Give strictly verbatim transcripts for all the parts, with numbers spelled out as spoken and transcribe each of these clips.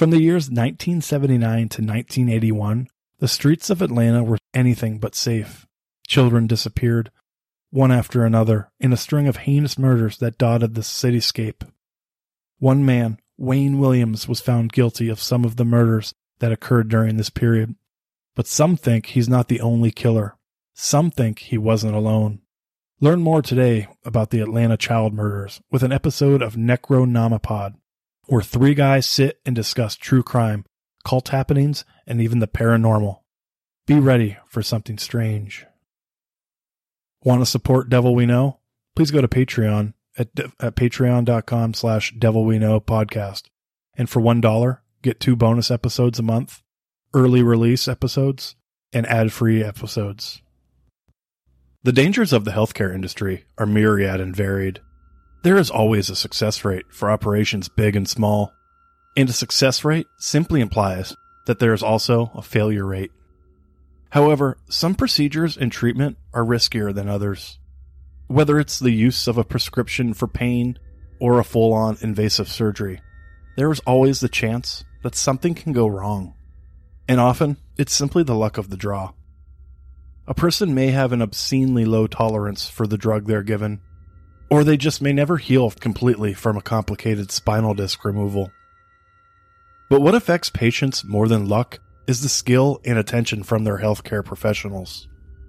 From the years nineteen seventy-nine to nineteen eighty-one, the streets of Atlanta were anything but safe. Children disappeared, one after another, in a string of heinous murders that dotted the cityscape. One man, Wayne Williams, was found guilty of some of the murders that occurred during this period. But some think he's not the only killer. Some think he wasn't alone. Learn more today about the Atlanta child murders with an episode of Necronomipod, where three guys sit and discuss true crime, cult happenings, and even the paranormal. Be ready for something strange. Want to support Devil We Know? Please go to Patreon at, at patreon.com slash Devil We Know podcast. And for one dollar, get two bonus episodes a month, early release episodes, and ad-free episodes. The dangers of the healthcare industry are myriad and varied. There is always a success rate for operations big and small, and a success rate simply implies that there is also a failure rate. However, some procedures and treatment are riskier than others. Whether it's the use of a prescription for pain or a full-on invasive surgery, there is always the chance that something can go wrong. And often, it's simply the luck of the draw. A person may have an obscenely low tolerance for the drug they're given, or they just may never heal completely from a complicated spinal disc removal. But what affects patients more than luck is the skill and attention from their healthcare professionals.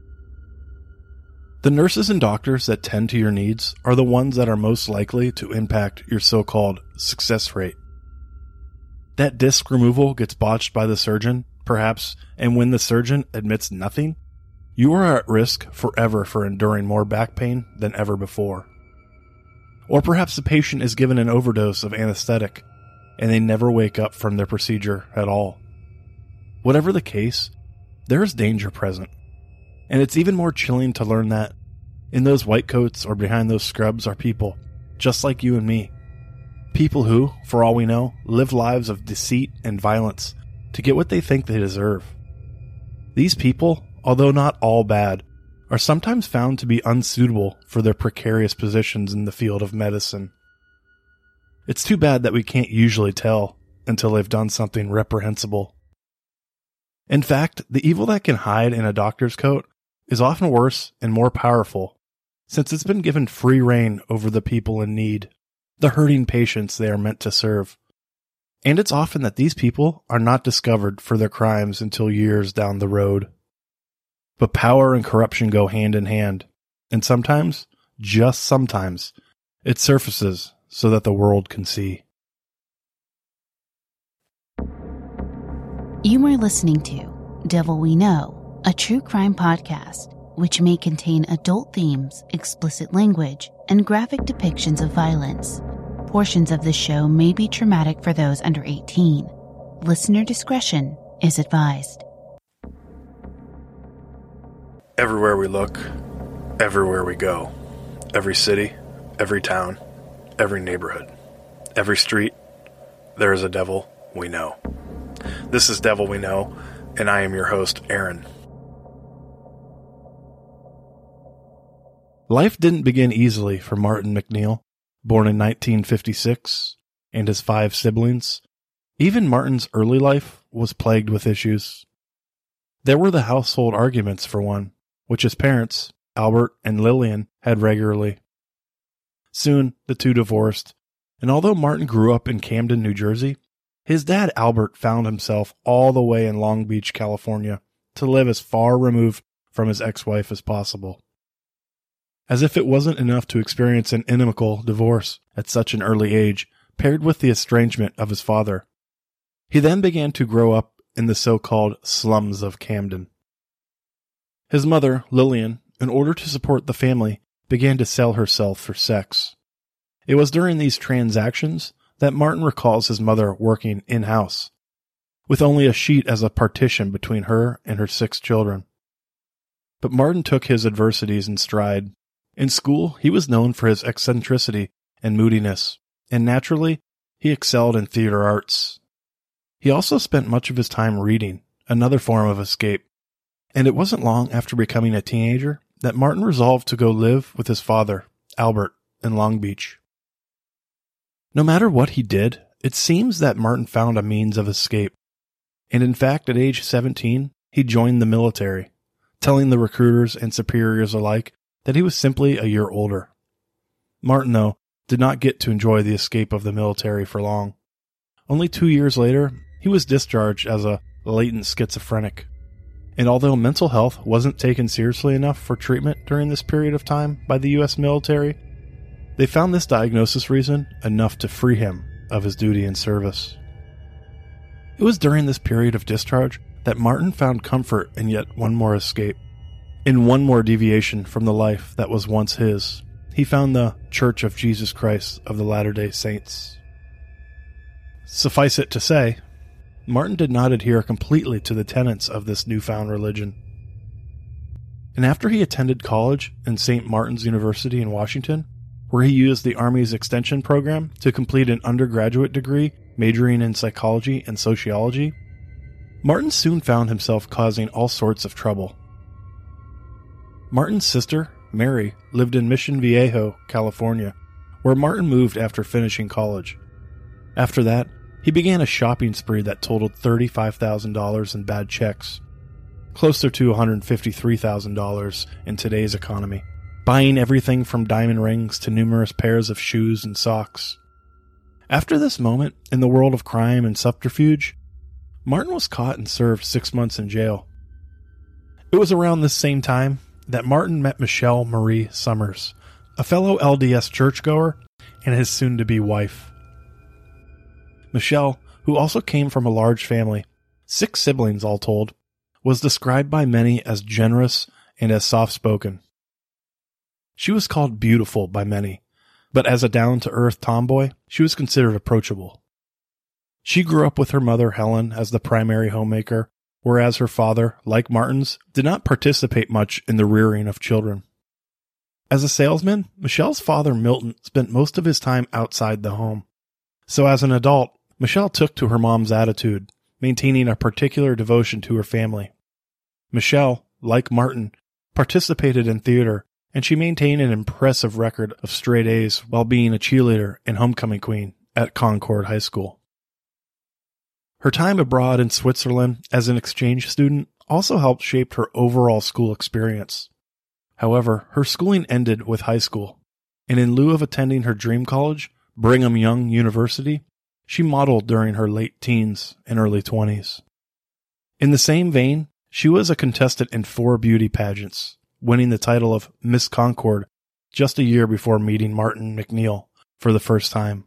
The nurses and doctors that tend to your needs are the ones that are most likely to impact your so-called success rate. That disc removal gets botched by the surgeon, perhaps, and when the surgeon admits nothing, you are at risk forever for enduring more back pain than ever before. Or perhaps the patient is given an overdose of anesthetic, and they never wake up from their procedure at all. Whatever the case, there is danger present. And it's even more chilling to learn that in those white coats or behind those scrubs are people, just like you and me. People who, for all we know, live lives of deceit and violence to get what they think they deserve. These people, although not all bad, are sometimes found to be unsuitable for their precarious positions in the field of medicine. It's too bad that we can't usually tell until they've done something reprehensible. In fact, the evil that can hide in a doctor's coat is often worse and more powerful, since it's been given free rein over the people in need, the hurting patients they are meant to serve. And it's often that these people are not discovered for their crimes until years down the road. But power and corruption go hand in hand, and sometimes, just sometimes, it surfaces so that the world can see. You are listening to Devil We Know, a true crime podcast, which may contain adult themes, explicit language, and graphic depictions of violence. Portions of the show may be traumatic for those under eighteen. Listener discretion is advised. Everywhere we look, everywhere we go, every city, every town, every neighborhood, every street, there is a devil we know. This is Devil We Know, and I am your host, Aaron. Life didn't begin easily for Martin McNeil, born in nineteen fifty-six, and his five siblings. Even Martin's early life was plagued with issues. There were the household arguments, for one, which his parents, Albert and Lillian, had regularly. Soon, the two divorced, and although Martin grew up in Camden, New Jersey, his dad, Albert, found himself all the way in Long Beach, California, to live as far removed from his ex-wife as possible. As if it wasn't enough to experience an inimical divorce at such an early age, paired with the estrangement of his father, he then began to grow up in the so-called slums of Camden. His mother, Lillian, in order to support the family, began to sell herself for sex. It was during these transactions that Martin recalls his mother working in-house, with only a sheet as a partition between her and her six children. But Martin took his adversities in stride. In school, he was known for his eccentricity and moodiness, and naturally, he excelled in theater arts. He also spent much of his time reading, another form of escape, and it wasn't long after becoming a teenager that Martin resolved to go live with his father, Albert, in Long Beach. No matter what he did, it seems that Martin found a means of escape. And in fact, at age seventeen, he joined the military, telling the recruiters and superiors alike that he was simply a year older. Martin, though, did not get to enjoy the escape of the military for long. Only two years later, he was discharged as a latent schizophrenic. And although mental health wasn't taken seriously enough for treatment during this period of time by the U S military, they found this diagnosis reason enough to free him of his duty and service. It was during this period of discharge that Martin found comfort in yet one more escape. In one more deviation from the life that was once his, he found the Church of Jesus Christ of the Latter-day Saints. Suffice it to say, Martin did not adhere completely to the tenets of this newfound religion. And after he attended college in Saint Martin's University in Washington, where he used the Army's extension program to complete an undergraduate degree majoring in psychology and sociology, Martin soon found himself causing all sorts of trouble. Martin's sister, Mary, lived in Mission Viejo, California, where Martin moved after finishing college. After that, he began a shopping spree that totaled thirty-five thousand dollars in bad checks, closer to one hundred fifty-three thousand dollars in today's economy, buying everything from diamond rings to numerous pairs of shoes and socks. After this moment in the world of crime and subterfuge, Martin was caught and served six months in jail. It was around this same time that Martin met Michelle Marie Summers, a fellow L D S churchgoer and his soon-to-be wife. Michelle, who also came from a large family, six siblings all told, was described by many as generous and as soft-spoken. She was called beautiful by many, but as a down-to-earth tomboy, she was considered approachable. She grew up with her mother Helen as the primary homemaker, whereas her father, like Martin's, did not participate much in the rearing of children. As a salesman, Michelle's father Milton spent most of his time outside the home. So as an adult, Michelle took to her mom's attitude, maintaining a particular devotion to her family. Michelle, like Martin, participated in theater, and she maintained an impressive record of straight A's while being a cheerleader and homecoming queen at Concord High School. Her time abroad in Switzerland as an exchange student also helped shape her overall school experience. However, her schooling ended with high school, and in lieu of attending her dream college, Brigham Young University, she modeled during her late teens and early twenties. In the same vein, she was a contestant in four beauty pageants, winning the title of Miss Concord just a year before meeting Martin McNeil for the first time.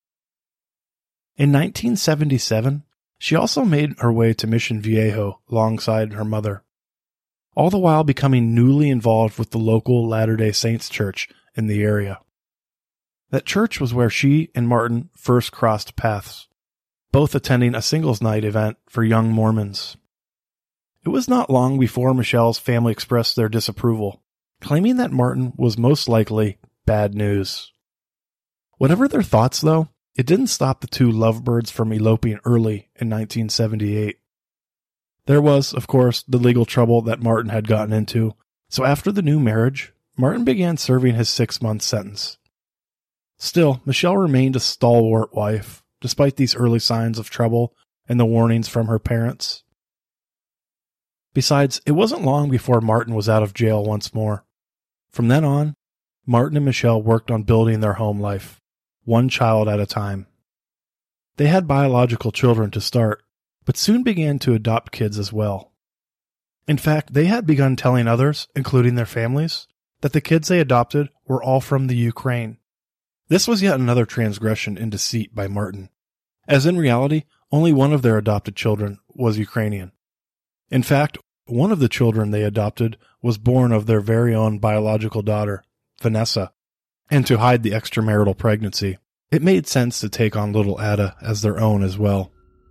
In nineteen seventy-seven, she also made her way to Mission Viejo alongside her mother, all the while becoming newly involved with the local Latter-day Saints church in the area. That church was where she and Martin first crossed paths, both attending a singles night event for young Mormons. It was not long before Michelle's family expressed their disapproval, claiming that Martin was most likely bad news. Whatever their thoughts, though, it didn't stop the two lovebirds from eloping early in nineteen seventy-eight. There was, of course, the legal trouble that Martin had gotten into, so after the new marriage, Martin began serving his six-month sentence. Still, Michelle remained a stalwart wife, despite these early signs of trouble and the warnings from her parents. Besides, it wasn't long before Martin was out of jail once more. From then on, Martin and Michelle worked on building their home life, one child at a time. They had biological children to start, but soon began to adopt kids as well. In fact, they had begun telling others, including their families, that the kids they adopted were all from the Ukraine. This was yet another transgression in deceit by Martin, as in reality, only one of their adopted children was Ukrainian. In fact, one of the children they adopted was born of their very own biological daughter, Vanessa, and to hide the extramarital pregnancy, it made sense to take on little Ada as their own as well.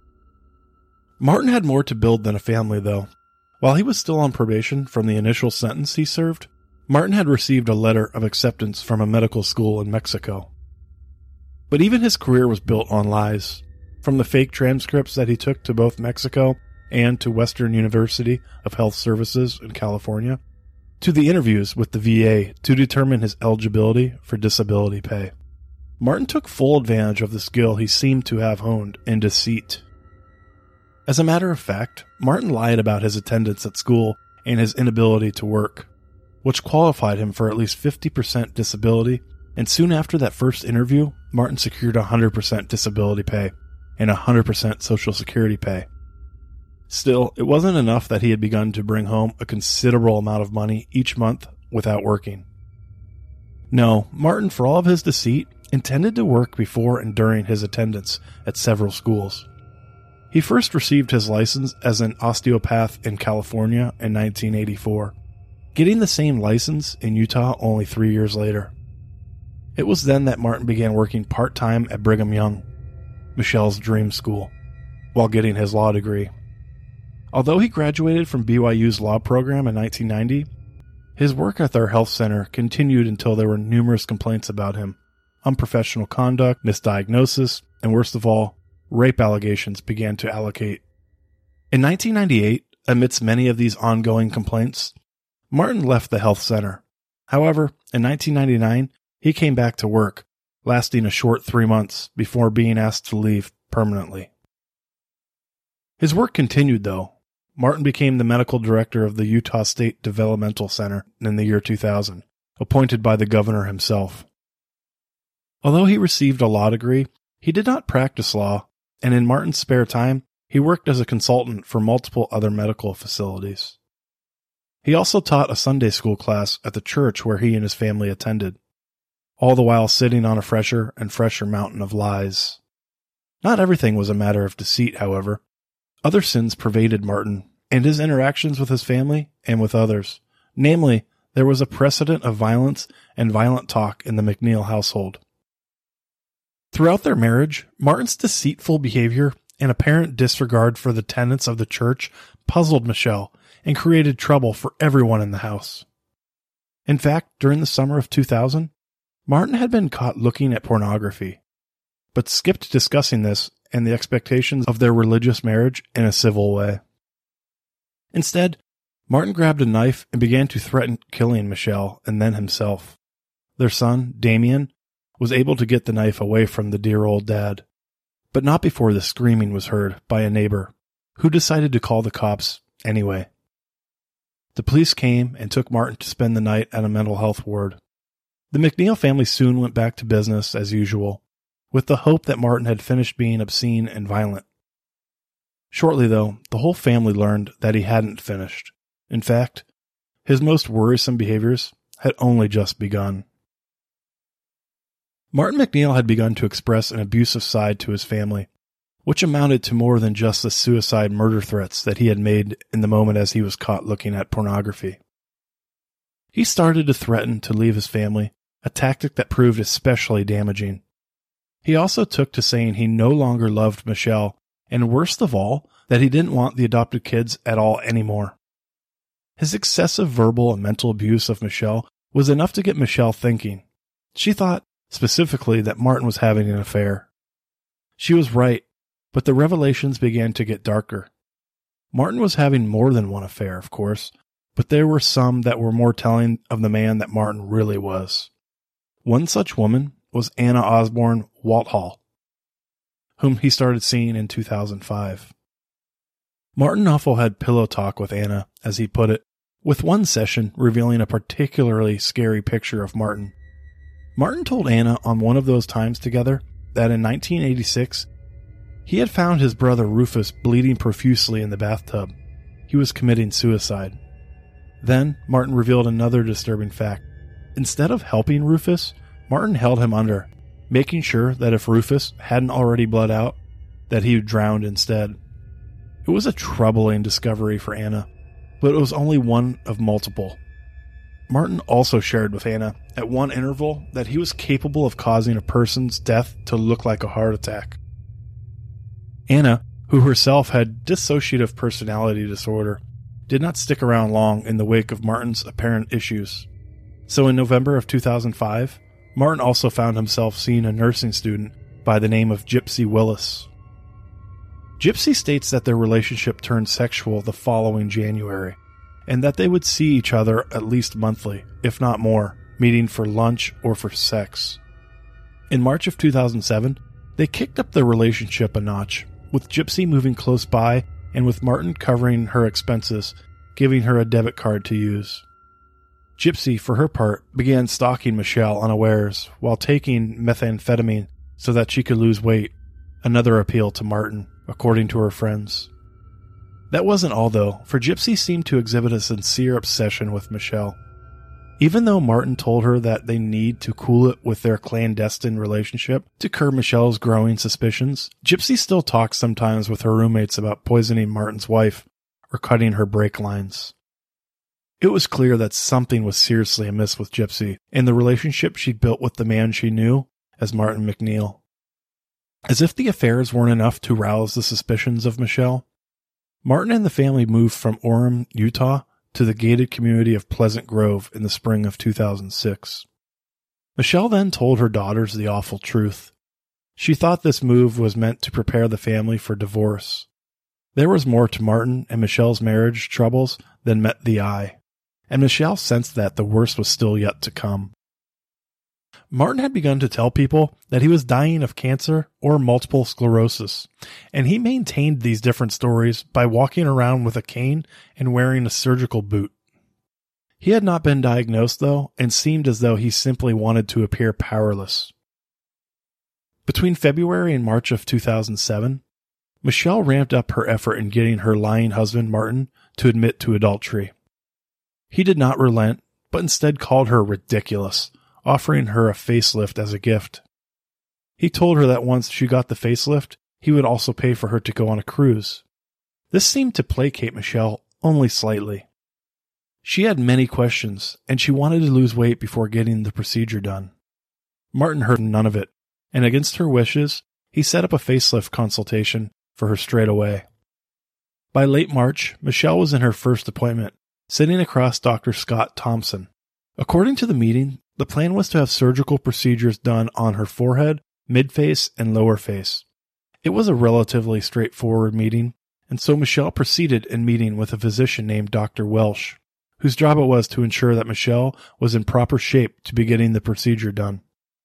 Martin had more to build than a family, though. While he was still on probation from the initial sentence he served, Martin had received a letter of acceptance from a medical school in Mexico. But even his career was built on lies, from the fake transcripts that he took to both Mexico and to Western University of Health Services in California, to the interviews with the V A to determine his eligibility for disability pay. Martin took full advantage of the skill he seemed to have honed in deceit. As a matter of fact, Martin lied about his attendance at school and his inability to work, which qualified him for at least fifty percent disability, and soon after that first interview, Martin secured one hundred percent disability pay and one hundred percent Social Security pay. Still, it wasn't enough that he had begun to bring home a considerable amount of money each month without working. No, Martin, for all of his deceit, intended to work before and during his attendance at several schools. He first received his license as an osteopath in California in nineteen eighty-four, getting the same license in Utah only three years later. It was then that Martin began working part-time at Brigham Young, Michelle's dream school, while getting his law degree. Although he graduated from B Y U's law program in nineteen ninety, his work at their health center continued until there were numerous complaints about him, unprofessional conduct, misdiagnosis, and worst of all, rape allegations began to allocate. In nineteen ninety-eight, amidst many of these ongoing complaints, Martin left the health center. However, in nineteen ninety-nine, he came back to work, lasting a short three months before being asked to leave permanently. His work continued, though. Martin became the medical director of the Utah State Developmental Center in the year two thousand, appointed by the governor himself. Although he received a law degree, he did not practice law, and in Martin's spare time, he worked as a consultant for multiple other medical facilities. He also taught a Sunday school class at the church where he and his family attended, all the while sitting on a fresher and fresher mountain of lies. Not everything was a matter of deceit, however. Other sins pervaded Martin and his interactions with his family and with others. Namely, there was a precedent of violence and violent talk in the McNeil household. Throughout their marriage, Martin's deceitful behavior and apparent disregard for the tenets of the church puzzled Michelle and created trouble for everyone in the house. In fact, during the summer of two thousand, Martin had been caught looking at pornography, but skipped discussing this and the expectations of their religious marriage in a civil way. Instead, Martin grabbed a knife and began to threaten killing Michelle and then himself. Their son, Damien, was able to get the knife away from the dear old dad, but not before the screaming was heard by a neighbor, who decided to call the cops anyway. The police came and took Martin to spend the night at a mental health ward. The McNeil family soon went back to business as usual, with the hope that Martin had finished being obscene and violent. Shortly, though, the whole family learned that he hadn't finished. In fact, his most worrisome behaviors had only just begun. Martin McNeil had begun to express an abusive side to his family, which amounted to more than just the suicide murder threats that he had made in the moment as he was caught looking at pornography. He started to threaten to leave his family, a tactic that proved especially damaging. He also took to saying he no longer loved Michelle, and worst of all, that he didn't want the adopted kids at all anymore. His excessive verbal and mental abuse of Michelle was enough to get Michelle thinking. She thought, specifically, that Martin was having an affair. She was right, but the revelations began to get darker. Martin was having more than one affair, of course, but there were some that were more telling of the man that Martin really was. One such woman was Anna Osborne Walthall, whom he started seeing in two thousand five. Martin Huffle had pillow talk with Anna, as he put it, with one session revealing a particularly scary picture of Martin. Martin told Anna on one of those times together that in nineteen eighty-six, he had found his brother Rufus bleeding profusely in the bathtub. He was committing suicide. Then, Martin revealed another disturbing fact. Instead of helping Rufus, Martin held him under, making sure that if Rufus hadn't already bled out, that he drowned instead. It was a troubling discovery for Anna, but it was only one of multiple. Martin also shared with Anna at one interval that he was capable of causing a person's death to look like a heart attack. Anna, who herself had dissociative personality disorder, did not stick around long in the wake of Martin's apparent issues. So in November of two thousand five, Martin also found himself seeing a nursing student by the name of Gypsy Willis. Gypsy states that their relationship turned sexual the following January, and that they would see each other at least monthly, if not more, meeting for lunch or for sex. In March of two thousand seven, they kicked up their relationship a notch, with Gypsy moving close by and with Martin covering her expenses, giving her a debit card to use. Gypsy, for her part, began stalking Michelle unawares while taking methamphetamine so that she could lose weight, another appeal to Martin, according to her friends. That wasn't all, though, for Gypsy seemed to exhibit a sincere obsession with Michelle. Even though Martin told her that they need to cool it with their clandestine relationship to curb Michelle's growing suspicions, Gypsy still talks sometimes with her roommates about poisoning Martin's wife or cutting her brake lines. It was clear that something was seriously amiss with Gypsy and the relationship she'd built with the man she knew as Martin McNeil. As if the affairs weren't enough to rouse the suspicions of Michelle, Martin and the family moved from Orem, Utah, to the gated community of Pleasant Grove in the spring of two thousand six. Michelle then told her daughters the awful truth. She thought this move was meant to prepare the family for divorce. There was more to Martin and Michelle's marriage troubles than met the eye, and Michelle sensed that the worst was still yet to come. Martin had begun to tell people that he was dying of cancer or multiple sclerosis, and he maintained these different stories by walking around with a cane and wearing a surgical boot. He had not been diagnosed, though, and seemed as though he simply wanted to appear powerless. Between February and March of two thousand seven, Michelle ramped up her effort in getting her lying husband, Martin, to admit to adultery. He did not relent, but instead called her ridiculous, offering her a facelift as a gift. He told her that once she got the facelift, he would also pay for her to go on a cruise. This seemed to placate Michelle only slightly. She had many questions, and she wanted to lose weight before getting the procedure done. Martin heard none of it, and against her wishes, he set up a facelift consultation for her straight away. By late March, Michelle was in her first appointment, sitting across Doctor Scott Thompson. According to the meeting, the plan was to have surgical procedures done on her forehead, mid-face, and lower face. It was a relatively straightforward meeting, and so Michelle proceeded in meeting with a physician named Doctor Welsh, whose job it was to ensure that Michelle was in proper shape to be getting the procedure done.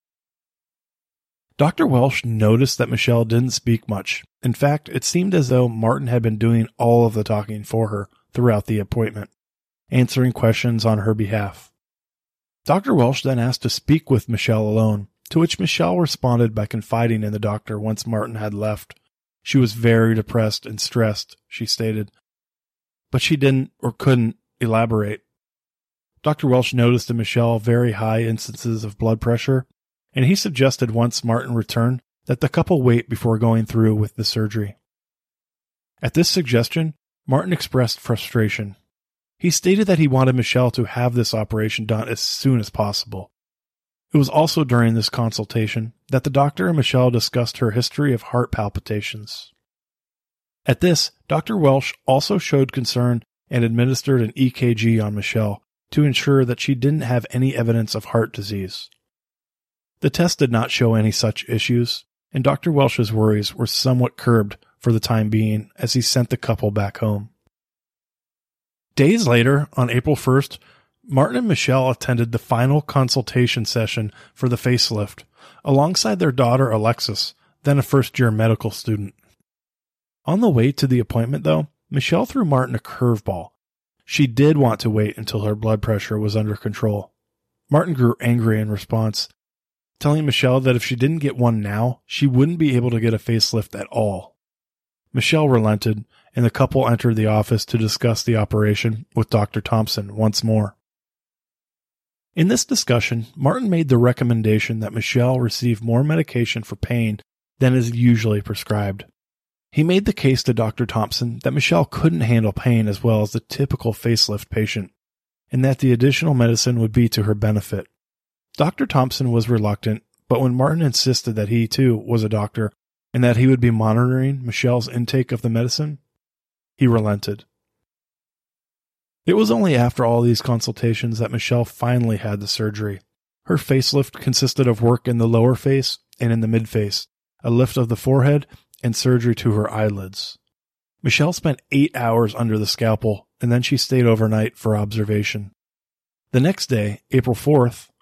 Doctor Welsh noticed that Michelle didn't speak much. In fact, it seemed as though Martin had been doing all of the talking for her throughout the appointment, answering questions on her behalf. Doctor Welsh then asked to speak with Michelle alone, to which Michelle responded by confiding in the doctor once Martin had left. She was very depressed and stressed, she stated, but she didn't or couldn't elaborate. Doctor Welsh noticed in Michelle very high instances of blood pressure, and he suggested once Martin returned that the couple wait before going through with the surgery. At this suggestion, Martin expressed frustration. He stated that he wanted Michelle to have this operation done as soon as possible. It was also during this consultation that the doctor and Michelle discussed her history of heart palpitations. At this, Doctor Welsh also showed concern and administered an E K G on Michelle to ensure that she didn't have any evidence of heart disease. The test did not show any such issues, and Doctor Welsh's worries were somewhat curbed for the time being as he sent the couple back home. Days later, on April first, Martin and Michelle attended the final consultation session for the facelift, alongside their daughter Alexis, then a first-year medical student. On the way to the appointment, though, Michelle threw Martin a curveball. She did want to wait until her blood pressure was under control. Martin grew angry in response, telling Michelle that if she didn't get one now, she wouldn't be able to get a facelift at all. Michelle relented, and the couple entered the office to discuss the operation with Doctor Thompson once more. In this discussion, Martin made the recommendation that Michelle receive more medication for pain than is usually prescribed. He made the case to Doctor Thompson that Michelle couldn't handle pain as well as the typical facelift patient, and that the additional medicine would be to her benefit. Doctor Thompson was reluctant, but when Martin insisted that he, too, was a doctor and that he would be monitoring Michelle's intake of the medicine, he relented. It was only after all these consultations that Michelle finally had the surgery. Her facelift consisted of work in the lower face and in the mid-face, a lift of the forehead, and surgery to her eyelids. Michelle spent eight hours under the scalpel, and then she stayed overnight for observation. The next day, April fourth,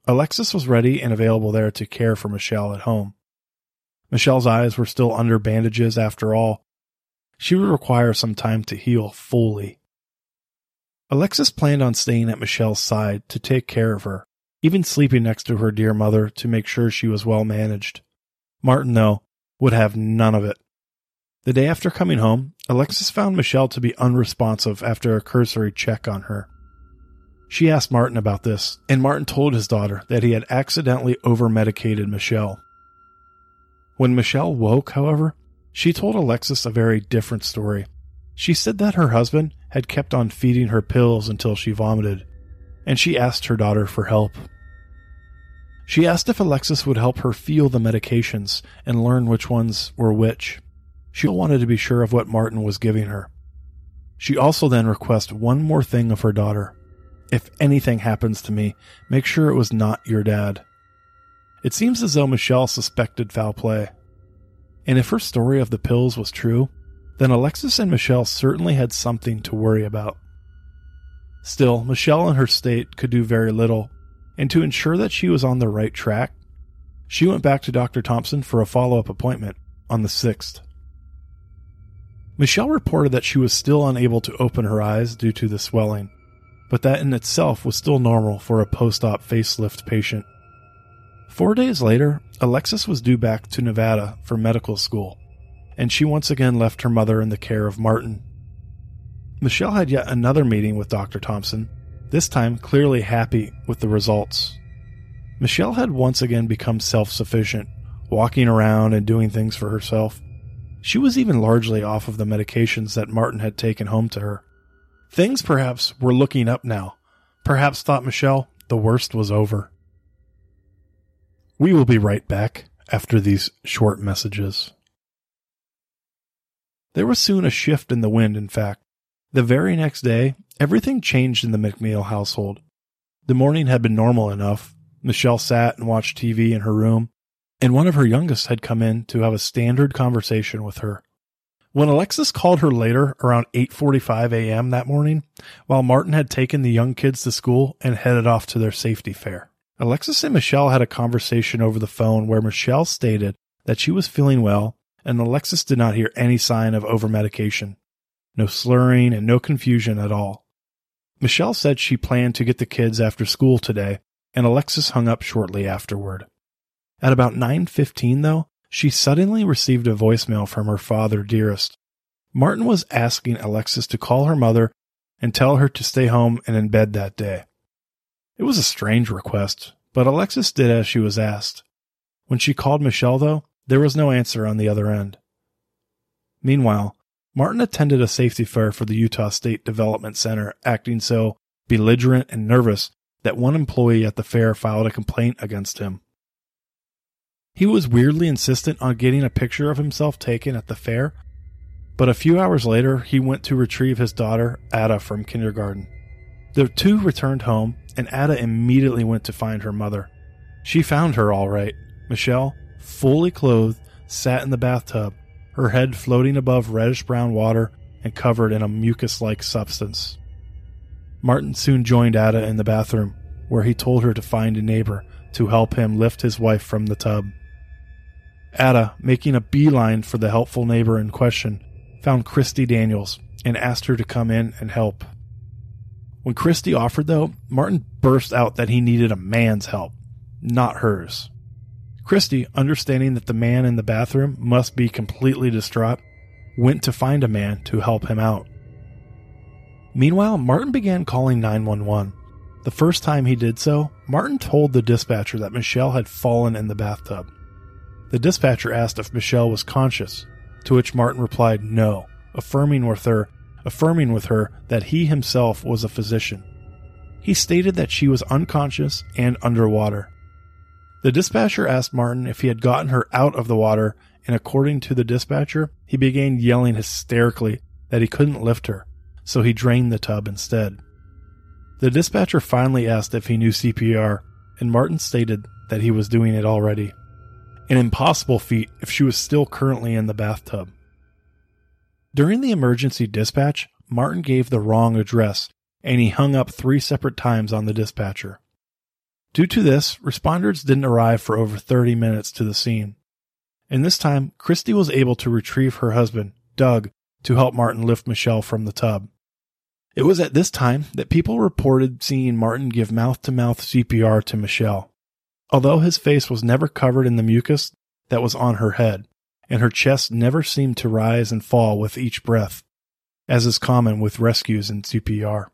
Alexis was ready and available there to care for Michelle at home. Michelle's eyes were still under bandages after all. She would require some time to heal fully. Alexis planned on staying at Michelle's side to take care of her, even sleeping next to her dear mother to make sure she was well managed. Martin, though, would have none of it. The day after coming home, Alexis found Michelle to be unresponsive after a cursory check on her. She asked Martin about this, and Martin told his daughter that he had accidentally over-medicated Michelle. When Michelle woke, however, she told Alexis a very different story. She said that her husband had kept on feeding her pills until she vomited, and she asked her daughter for help. She asked if Alexis would help her feel the medications and learn which ones were which. She wanted to be sure of what Martin was giving her. She also then requested one more thing of her daughter. If anything happens to me, make sure it was not your dad. It seems as though Michelle suspected foul play. And if her story of the pills was true, then Alexis and Michelle certainly had something to worry about. Still, Michelle in her state could do very little, and to ensure that she was on the right track, she went back to Doctor Thompson for a follow-up appointment on the sixth. Michelle reported that she was still unable to open her eyes due to the swelling, but that in itself was still normal for a post-op facelift patient. Four days later, Alexis was due back to Nevada for medical school, and she once again left her mother in the care of Martin. Michelle had yet another meeting with Doctor Thompson, this time clearly happy with the results. Michelle had once again become self-sufficient, walking around and doing things for herself. She was even largely off of the medications that Martin had taken home to her. Things perhaps were looking up now. Perhaps, thought Michelle, the worst was over. We will be right back after these short messages. There was soon a shift in the wind, in fact. The very next day, everything changed in the McNeil household. The morning had been normal enough. Michelle sat and watched T V in her room, and one of her youngest had come in to have a standard conversation with her. When Alexis called her later, around eight forty-five a.m. that morning, while Martin had taken the young kids to school and headed off to their safety fair, Alexis and Michelle had a conversation over the phone where Michelle stated that she was feeling well, and Alexis did not hear any sign of overmedication. No slurring and no confusion at all. Michelle said she planned to get the kids after school today, and Alexis hung up shortly afterward. At about nine fifteen, though, she suddenly received a voicemail from her father, Dearest. Martin was asking Alexis to call her mother and tell her to stay home and in bed that day. It was a strange request, but Alexis did as she was asked. When she called Michelle, though, there was no answer on the other end. Meanwhile, Martin attended a safety fair for the Utah State Development Center, acting so belligerent and nervous that one employee at the fair filed a complaint against him. He was weirdly insistent on getting a picture of himself taken at the fair, but a few hours later he went to retrieve his daughter, Ada, from kindergarten. The two returned home, and Ada immediately went to find her mother. She found her all right. Michelle, fully clothed, sat in the bathtub, her head floating above reddish-brown water and covered in a mucus-like substance. Martin soon joined Ada in the bathroom, where he told her to find a neighbor to help him lift his wife from the tub. Ada, making a beeline for the helpful neighbor in question, found Christy Daniels and asked her to come in and help. When Christy offered, though, Martin burst out that he needed a man's help, not hers. Christy, understanding that the man in the bathroom must be completely distraught, went to find a man to help him out. Meanwhile, Martin began calling nine one one. The first time he did so, Martin told the dispatcher that Michelle had fallen in the bathtub. The dispatcher asked if Michelle was conscious, to which Martin replied no, affirming with her, affirming with her that he himself was a physician. He stated that she was unconscious and underwater. The dispatcher asked Martin if he had gotten her out of the water, and according to the dispatcher, he began yelling hysterically that he couldn't lift her, so he drained the tub instead. The dispatcher finally asked if he knew C P R, and Martin stated that he was doing it already. An impossible feat if she was still currently in the bathtub. During the emergency dispatch, Martin gave the wrong address, and he hung up three separate times on the dispatcher. Due to this, responders didn't arrive for over thirty minutes to the scene. In this time, Christy was able to retrieve her husband, Doug, to help Martin lift Michelle from the tub. It was at this time that people reported seeing Martin give mouth-to-mouth C P R to Michelle. Although his face was never covered in the mucus that was on her head, and her chest never seemed to rise and fall with each breath, as is common with rescues in C P R.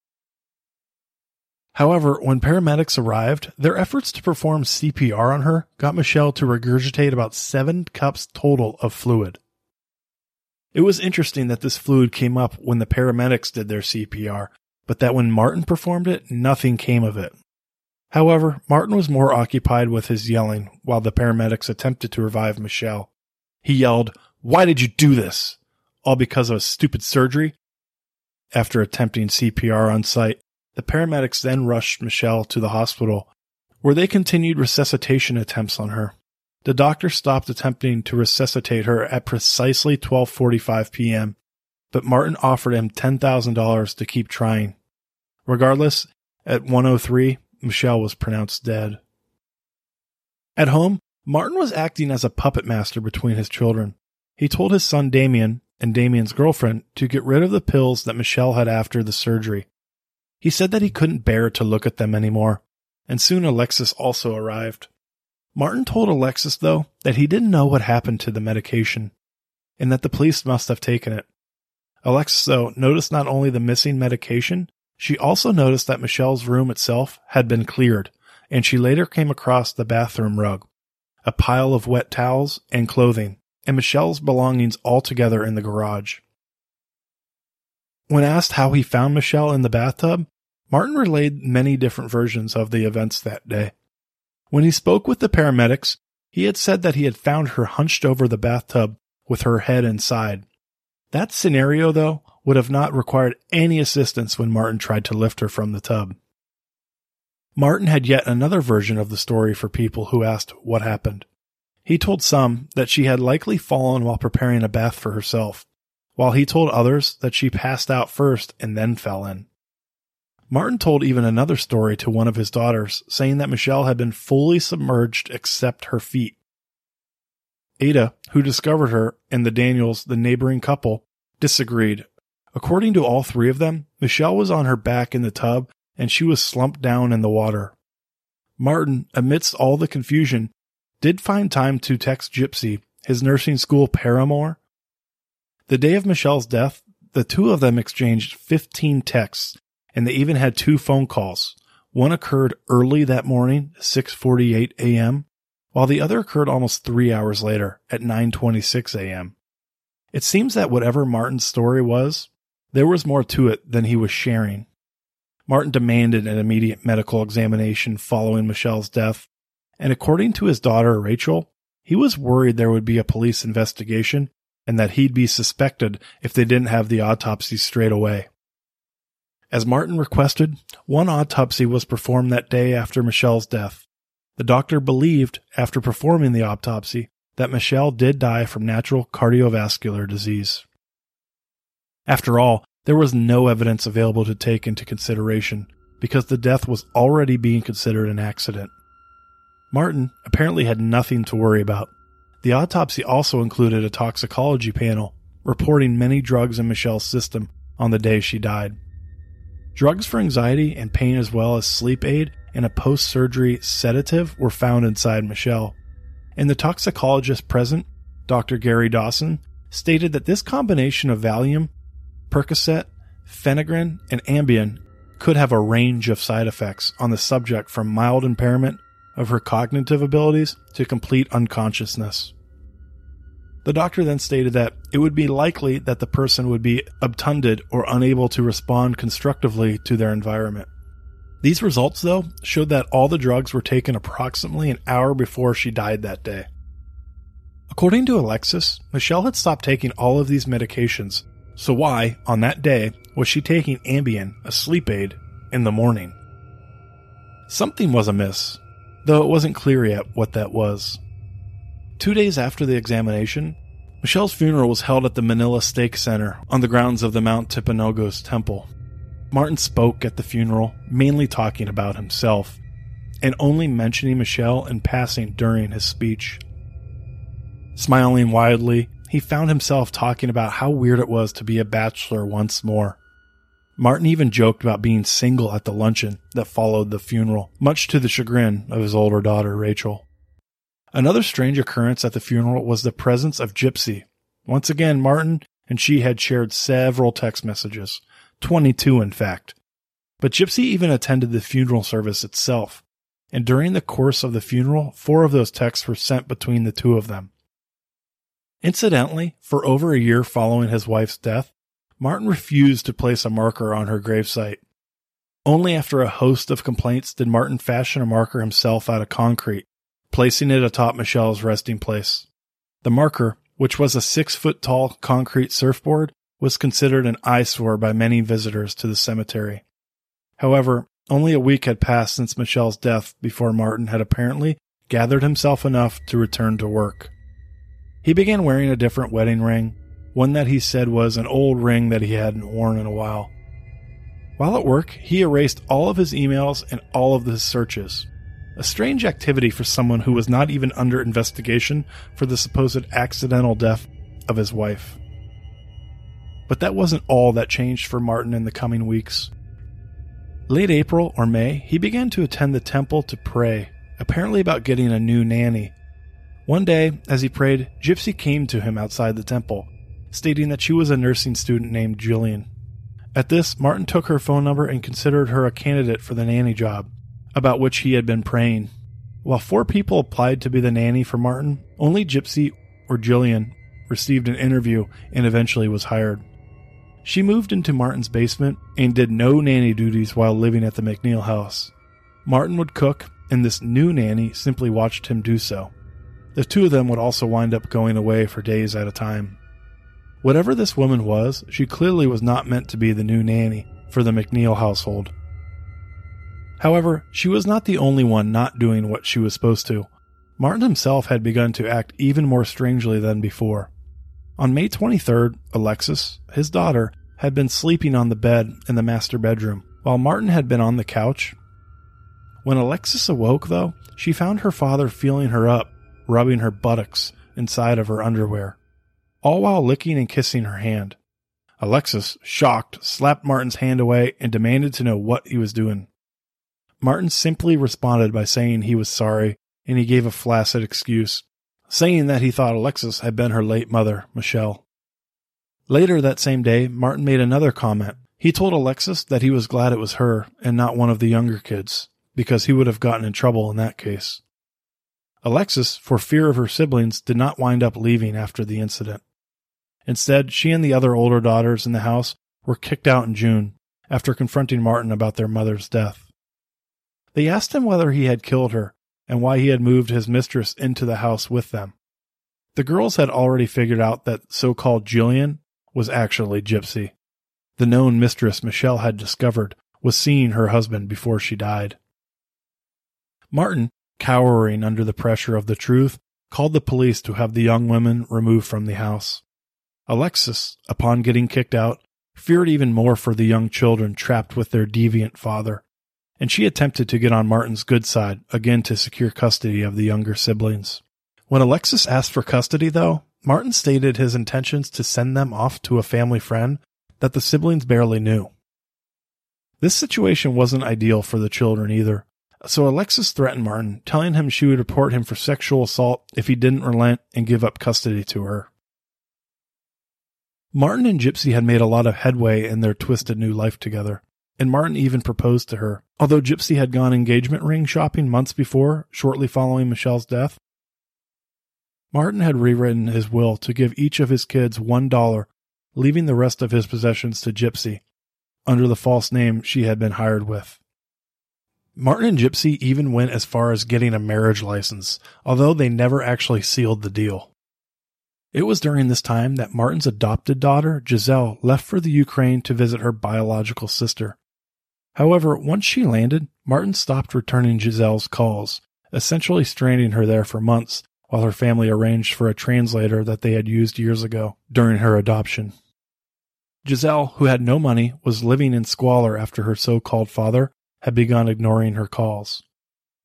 However, when paramedics arrived, their efforts to perform C P R on her got Michelle to regurgitate about seven cups total of fluid. It was interesting that this fluid came up when the paramedics did their C P R, but that when Martin performed it, nothing came of it. However, Martin was more occupied with his yelling while the paramedics attempted to revive Michelle. He yelled, "Why did you do this?" All because of a stupid surgery. After attempting C P R on site, the paramedics then rushed Michelle to the hospital, where they continued resuscitation attempts on her. The doctor stopped attempting to resuscitate her at precisely twelve forty-five p.m., but Martin offered him ten thousand dollars to keep trying. Regardless, at one oh three, Michelle was pronounced dead. At home, Martin was acting as a puppet master between his children. He told his son Damien and Damien's girlfriend to get rid of the pills that Michelle had after the surgery. He said that he couldn't bear to look at them anymore, and soon Alexis also arrived. Martin told Alexis, though, that he didn't know what happened to the medication, and that the police must have taken it. Alexis, though, noticed not only the missing medication, she also noticed that Michelle's room itself had been cleared, and she later came across the bathroom rug, a pile of wet towels and clothing, and Michelle's belongings all together in the garage. When asked how he found Michelle in the bathtub, Martin relayed many different versions of the events that day. When he spoke with the paramedics, he had said that he had found her hunched over the bathtub with her head inside. That scenario, though, would have not required any assistance when Martin tried to lift her from the tub. Martin had yet another version of the story for people who asked what happened. He told some that she had likely fallen while preparing a bath for herself, while he told others that she passed out first and then fell in. Martin told even another story to one of his daughters, saying that Michelle had been fully submerged except her feet. Ada, who discovered her, and the Daniels, the neighboring couple, disagreed. According to all three of them, Michelle was on her back in the tub and she was slumped down in the water. Martin, amidst all the confusion, did find time to text Gypsy, his nursing school paramour. The day of Michelle's death, the two of them exchanged fifteen texts, and they even had two phone calls. One occurred early that morning, six forty-eight a.m., while the other occurred almost three hours later, at nine twenty-six a.m. It seems that whatever Martin's story was, there was more to it than he was sharing. Martin demanded an immediate medical examination following Michelle's death, and according to his daughter Rachel, he was worried there would be a police investigation and that he'd be suspected if they didn't have the autopsy straight away. As Martin requested, one autopsy was performed that day after Michelle's death. The doctor believed, after performing the autopsy, that Michelle did die from natural cardiovascular disease. After all, there was no evidence available to take into consideration, because the death was already being considered an accident. Martin apparently had nothing to worry about. The autopsy also included a toxicology panel, reporting many drugs in Michelle's system on the day she died. Drugs for anxiety and pain as well as sleep aid and a post-surgery sedative were found inside Michelle. And the toxicologist present, Doctor Gary Dawson, stated that this combination of Valium, Percocet, Phenergan, and Ambien could have a range of side effects on the subject from mild impairment of her cognitive abilities to complete unconsciousness. The doctor then stated that it would be likely that the person would be obtunded or unable to respond constructively to their environment. These results, though, showed that all the drugs were taken approximately an hour before she died that day. According to Alexis, Michelle had stopped taking all of these medications, so why, on that day, was she taking Ambien, a sleep aid, in the morning? Something was amiss, though it wasn't clear yet what that was. Two days after the examination, Michelle's funeral was held at the Manila Stake Center on the grounds of the Mount Timpanogos Temple. Martin spoke at the funeral, mainly talking about himself, and only mentioning Michelle in passing during his speech. Smiling widely, he found himself talking about how weird it was to be a bachelor once more. Martin even joked about being single at the luncheon that followed the funeral, much to the chagrin of his older daughter, Rachel. Another strange occurrence at the funeral was the presence of Gypsy. Once again, Martin and she had shared several text messages, twenty-two in fact. But Gypsy even attended the funeral service itself, and during the course of the funeral, four of those texts were sent between the two of them. Incidentally, for over a year following his wife's death, Martin refused to place a marker on her gravesite. Only after a host of complaints did Martin fashion a marker himself out of concrete, placing it atop Michelle's resting place. The marker, which was a six-foot-tall concrete surfboard, was considered an eyesore by many visitors to the cemetery. However, only a week had passed since Michelle's death before Martin had apparently gathered himself enough to return to work. He began wearing a different wedding ring, one that he said was an old ring that he hadn't worn in a while. While at work, he erased all of his emails and all of his searches. A strange activity for someone who was not even under investigation for the supposed accidental death of his wife. But that wasn't all that changed for Martin in the coming weeks. Late April or May, he began to attend the temple to pray, apparently about getting a new nanny. One day, as he prayed, Gypsy came to him outside the temple, stating that she was a nursing student named Jillian. At this, Martin took her phone number and considered her a candidate for the nanny job, about which he had been praying. While four people applied to be the nanny for Martin, only Gypsy or Jillian received an interview and eventually was hired. She moved into Martin's basement and did no nanny duties while living at the McNeil house. Martin would cook, and this new nanny simply watched him do so. The two of them would also wind up going away for days at a time. Whatever this woman was, she clearly was not meant to be the new nanny for the McNeil household. However, she was not the only one not doing what she was supposed to. Martin himself had begun to act even more strangely than before. On May twenty-third, Alexis, his daughter, had been sleeping on the bed in the master bedroom, while Martin had been on the couch. When Alexis awoke, though, she found her father feeling her up, rubbing her buttocks inside of her underwear, all while licking and kissing her hand. Alexis, shocked, slapped Martin's hand away and demanded to know what he was doing. Martin simply responded by saying he was sorry, and he gave a flaccid excuse, saying that he thought Alexis had been her late mother, Michelle. Later that same day, Martin made another comment. He told Alexis that he was glad it was her and not one of the younger kids, because he would have gotten in trouble in that case. Alexis, for fear of her siblings, did not wind up leaving after the incident. Instead, she and the other older daughters in the house were kicked out in June after confronting Martin about their mother's death. They asked him whether he had killed her and why he had moved his mistress into the house with them. The girls had already figured out that so-called Jillian was actually Gypsy. The known mistress Michelle had discovered was seeing her husband before she died. Martin, cowering under the pressure of the truth, called the police to have the young women removed from the house. Alexis, upon getting kicked out, feared even more for the young children trapped with their deviant father, and she attempted to get on Martin's good side, again to secure custody of the younger siblings. When Alexis asked for custody, though, Martin stated his intentions to send them off to a family friend that the siblings barely knew. This situation wasn't ideal for the children either, so Alexis threatened Martin, telling him she would report him for sexual assault if he didn't relent and give up custody to her. Martin and Gypsy had made a lot of headway in their twisted new life together, and Martin even proposed to her, although Gypsy had gone engagement ring shopping months before, shortly following Michelle's death. Martin had rewritten his will to give each of his kids one dollar, leaving the rest of his possessions to Gypsy, under the false name she had been hired with. Martin and Gypsy even went as far as getting a marriage license, although they never actually sealed the deal. It was during this time that Martin's adopted daughter, Giselle, left for the Ukraine to visit her biological sister. However, once she landed, Martin stopped returning Giselle's calls, essentially stranding her there for months while her family arranged for a translator that they had used years ago during her adoption. Giselle, who had no money, was living in squalor after her so-called father had begun ignoring her calls.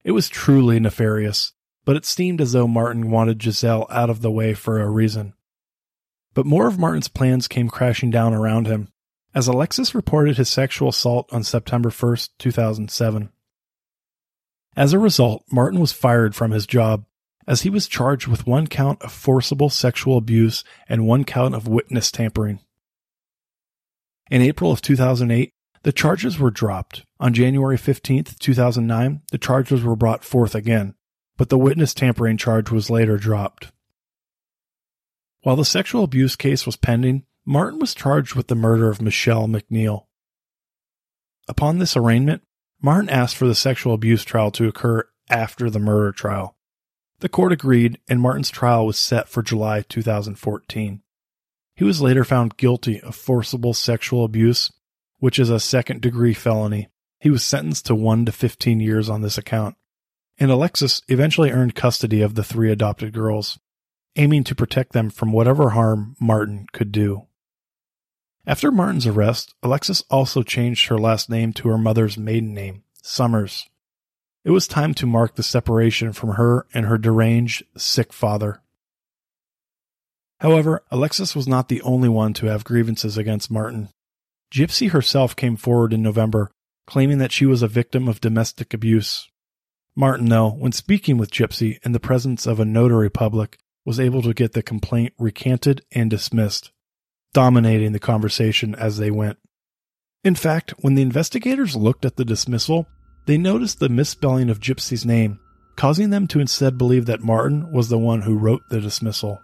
It was truly nefarious, but it seemed as though Martin wanted Giselle out of the way for a reason. But more of Martin's plans came crashing down around him, as Alexis reported his sexual assault on September first, two thousand seven. As a result, Martin was fired from his job, as he was charged with one count of forcible sexual abuse and one count of witness tampering. In April of two thousand eight, the charges were dropped. On January fifteenth, two thousand nine, the charges were brought forth again, but the witness tampering charge was later dropped. While the sexual abuse case was pending, Martin was charged with the murder of Michelle McNeil. Upon this arraignment, Martin asked for the sexual abuse trial to occur after the murder trial. The court agreed, and Martin's trial was set for July two thousand fourteen. He was later found guilty of forcible sexual abuse, which is a second-degree felony. He was sentenced to one to fifteen years on this account, and Alexis eventually earned custody of the three adopted girls, aiming to protect them from whatever harm Martin could do. After Martin's arrest, Alexis also changed her last name to her mother's maiden name, Summers. It was time to mark the separation from her and her deranged, sick father. However, Alexis was not the only one to have grievances against Martin. Gypsy herself came forward in November, claiming that she was a victim of domestic abuse. Martin, though, when speaking with Gypsy in the presence of a notary public, was able to get the complaint recanted and dismissed, dominating the conversation as they went. In fact, when the investigators looked at the dismissal, they noticed the misspelling of Gypsy's name, causing them to instead believe that Martin was the one who wrote the dismissal.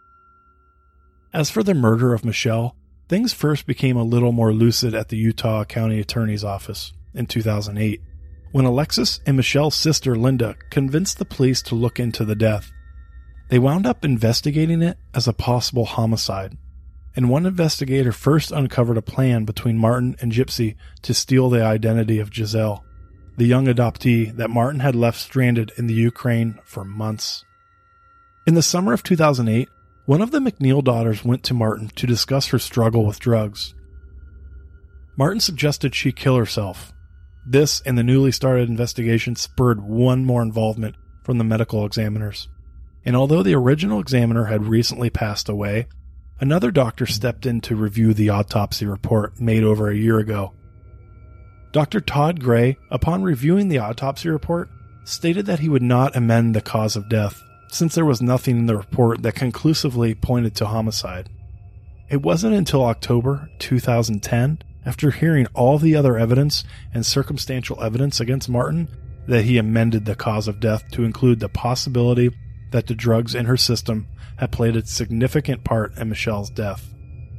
As for the murder of Michelle, things first became a little more lucid at the Utah County Attorney's Office in two thousand eight, when Alexis and Michelle's sister Linda convinced the police to look into the death. They wound up investigating it as a possible homicide, and one investigator first uncovered a plan between Martin and Gypsy to steal the identity of Giselle, the young adoptee that Martin had left stranded in the Ukraine for months. In the summer of two thousand eight, one of the McNeil daughters went to Martin to discuss her struggle with drugs. Martin suggested she kill herself. This and the newly started investigation spurred one more involvement from the medical examiners. And although the original examiner had recently passed away, another doctor stepped in to review the autopsy report made over a year ago. Doctor Todd Gray, upon reviewing the autopsy report, stated that he would not amend the cause of death, since there was nothing in the report that conclusively pointed to homicide. It wasn't until October two thousand ten, after hearing all the other evidence and circumstantial evidence against Martin, that he amended the cause of death to include the possibility that the drugs in her system had played a significant part in Michelle's death.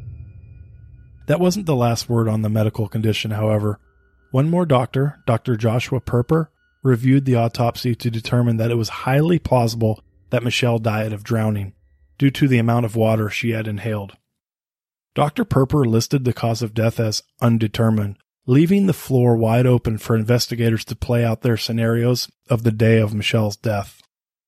That wasn't the last word on the medical condition, however. One more doctor, Doctor Joshua Perper, reviewed the autopsy to determine that it was highly plausible that Michelle died of drowning, due to the amount of water she had inhaled. Doctor Perper listed the cause of death as undetermined, leaving the floor wide open for investigators to play out their scenarios of the day of Michelle's death.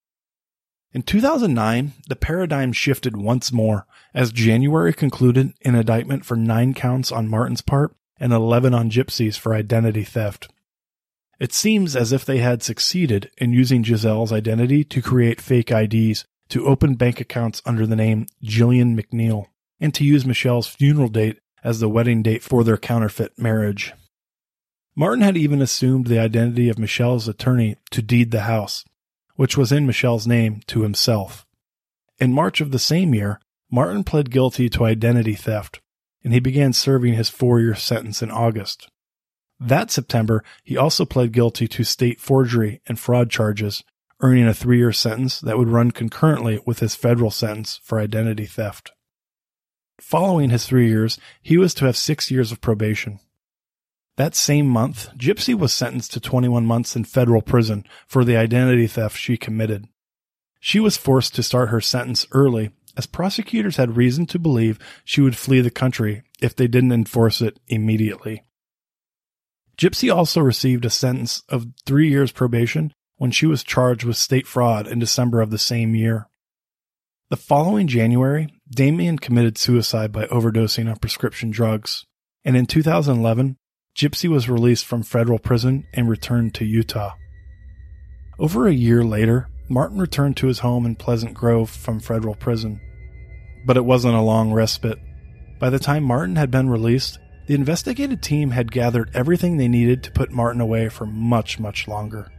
In two thousand nine, the paradigm shifted once more, as January concluded an indictment for nine counts on Martin's part and eleven on Gypsy's for identity theft. It seems as if they had succeeded in using Giselle's identity to create fake I Ds, to open bank accounts under the name Jillian McNeil, and to use Michelle's funeral date as the wedding date for their counterfeit marriage. Martin had even assumed the identity of Michelle's attorney to deed the house, which was in Michelle's name, to himself. In March of the same year, Martin pled guilty to identity theft, and he began serving his four-year sentence in August. That September, he also pled guilty to state forgery and fraud charges, earning a three-year sentence that would run concurrently with his federal sentence for identity theft. Following his three years, he was to have six years of probation. That same month, Gypsy was sentenced to twenty-one months in federal prison for the identity theft she committed. She was forced to start her sentence early, as prosecutors had reason to believe she would flee the country if they didn't enforce it immediately. Gypsy also received a sentence of three years probation when she was charged with state fraud in December of the same year. The following January, Damien committed suicide by overdosing on prescription drugs, and in two thousand eleven, Gypsy was released from federal prison and returned to Utah. Over a year later, Martin returned to his home in Pleasant Grove from federal prison. But it wasn't a long respite. By the time Martin had been released, the investigative team had gathered everything they needed to put Martin away for much, much longer.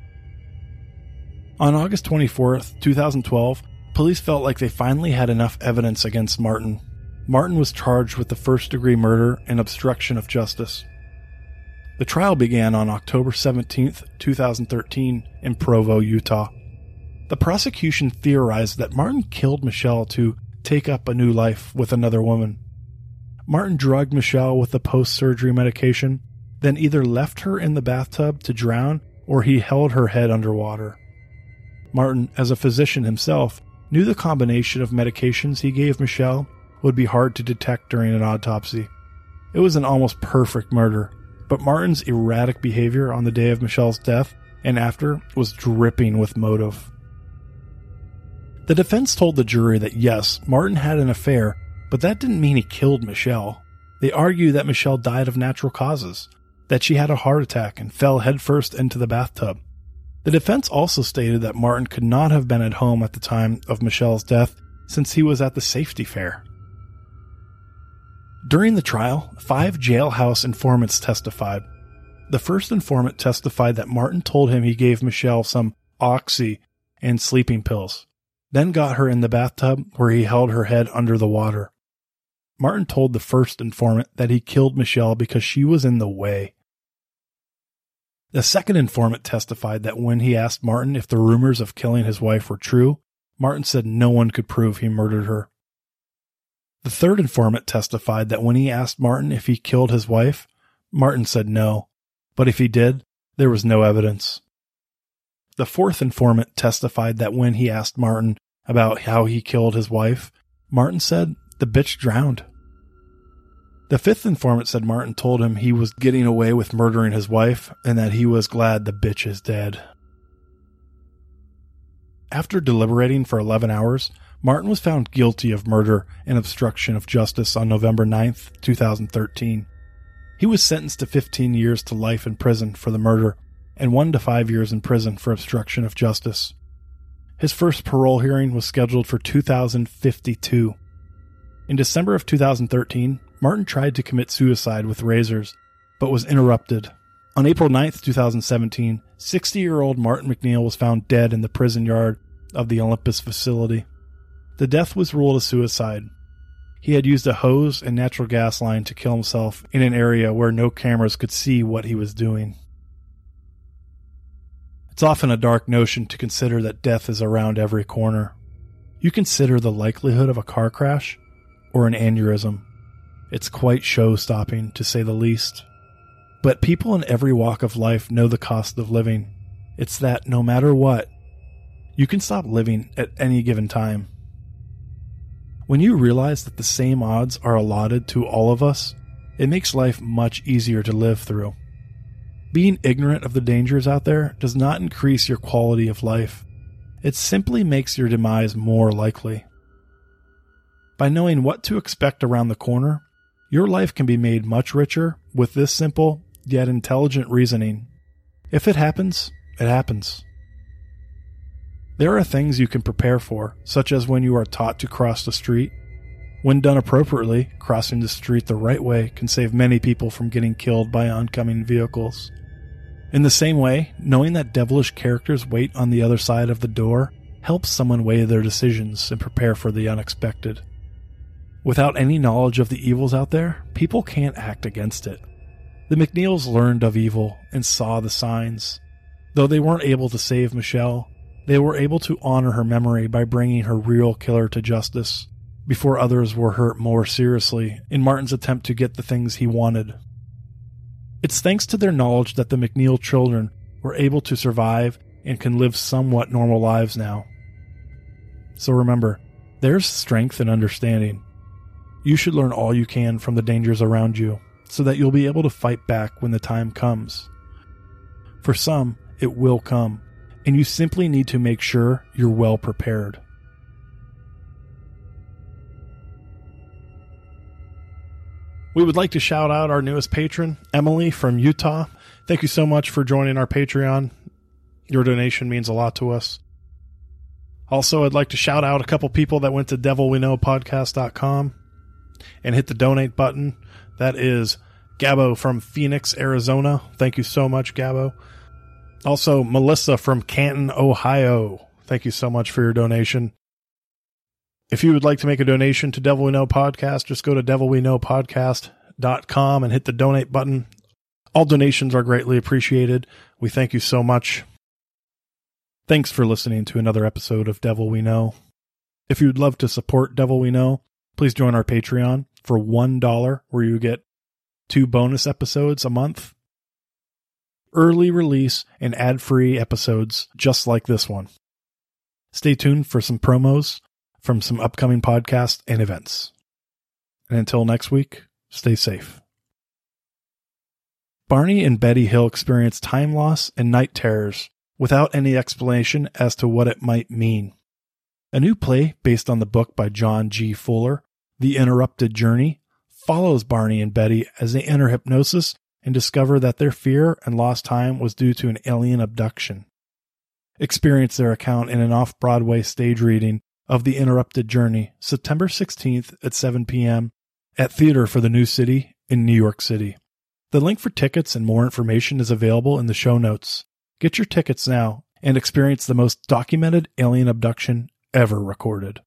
On August twenty-fourth, twenty twelve, police felt like they finally had enough evidence against Martin. Martin was charged with the first-degree murder and obstruction of justice. The trial began on October seventeenth, twenty thirteen, in Provo, Utah. The prosecution theorized that Martin killed Michelle to take up a new life with another woman. Martin drugged Michelle with the post-surgery medication, then either left her in the bathtub to drown or he held her head underwater. Martin, as a physician himself, knew the combination of medications he gave Michelle would be hard to detect during an autopsy. It was an almost perfect murder, but Martin's erratic behavior on the day of Michelle's death and after was dripping with motive. The defense told the jury that yes, Martin had an affair, but that didn't mean he killed Michelle. They argued that Michelle died of natural causes, that she had a heart attack and fell headfirst into the bathtub. The defense also stated that Martin could not have been at home at the time of Michelle's death since he was at the safety fair. During the trial, five jailhouse informants testified. The first informant testified that Martin told him he gave Michelle some oxy and sleeping pills, then got her in the bathtub where he held her head under the water. Martin told the first informant that he killed Michelle because she was in the way. The second informant testified that when he asked Martin if the rumors of killing his wife were true, Martin said no one could prove he murdered her. The third informant testified that when he asked Martin if he killed his wife, Martin said no, but if he did, there was no evidence. The fourth informant testified that when he asked Martin about how he killed his wife, Martin said the bitch drowned. The fifth informant said Martin told him he was getting away with murdering his wife and that he was glad the bitch is dead. After deliberating for eleven hours, Martin was found guilty of murder and obstruction of justice on November ninth, twenty thirteen. He was sentenced to fifteen years to life in prison for the murder and one to five years in prison for obstruction of justice. His first parole hearing was scheduled for two thousand fifty-two. In December of two thousand thirteen, Martin tried to commit suicide with razors, but was interrupted. On April ninth, twenty seventeen, sixty-year-old Martin McNeil was found dead in the prison yard of the Olympus facility. The death was ruled a suicide. He had used a hose and natural gas line to kill himself in an area where no cameras could see what he was doing. It's often a dark notion to consider that death is around every corner. You consider the likelihood of a car crash or an aneurysm. It's quite show-stopping, to say the least. But people in every walk of life know the cost of living. It's that no matter what, you can stop living at any given time. When you realize that the same odds are allotted to all of us, it makes life much easier to live through. Being ignorant of the dangers out there does not increase your quality of life. It simply makes your demise more likely. By knowing what to expect around the corner, your life can be made much richer with this simple yet intelligent reasoning. If it happens, it happens. There are things you can prepare for, such as when you are taught to cross the street. When done appropriately, crossing the street the right way can save many people from getting killed by oncoming vehicles. In the same way, knowing that devilish characters wait on the other side of the door helps someone weigh their decisions and prepare for the unexpected. Without any knowledge of the evils out there, people can't act against it. The McNeils learned of evil and saw the signs. Though they weren't able to save Michelle, they were able to honor her memory by bringing her real killer to justice, before others were hurt more seriously in Martin's attempt to get the things he wanted. It's thanks to their knowledge that the McNeil children were able to survive and can live somewhat normal lives now. So remember, there's strength in understanding. You should learn all you can from the dangers around you, so that you'll be able to fight back when the time comes. For some, it will come, and you simply need to make sure you're well prepared. We would like to shout out our newest patron, Emily from Utah. Thank you so much for joining our Patreon. Your donation means a lot to us. Also, I'd like to shout out a couple people that went to devil we know podcast dot com and hit the donate button. That is Gabo from Phoenix, Arizona. Thank you so much, Gabo. Also, Melissa from Canton, Ohio. Thank you so much for your donation. If you would like to make a donation to Devil We Know Podcast, just go to devil we know podcast dot com and hit the donate button. All donations are greatly appreciated. We thank you so much. Thanks for listening to another episode of Devil We Know. If you'd love to support Devil We Know, please join our Patreon for one dollar, where you get two bonus episodes a month, early release, and ad-free episodes just like this one. Stay tuned for some promos from some upcoming podcasts and events. And until next week, stay safe. Barney and Betty Hill experience time loss and night terrors without any explanation as to what it might mean. A new play based on the book by John G. Fuller, The Interrupted Journey, follows Barney and Betty as they enter hypnosis and discover that their fear and lost time was due to an alien abduction. Experience their account in an off-Broadway stage reading of The Interrupted Journey, September sixteenth at seven p.m. at Theater for the New City in New York City. The link for tickets and more information is available in the show notes. Get your tickets now and experience the most documented alien abduction ever recorded.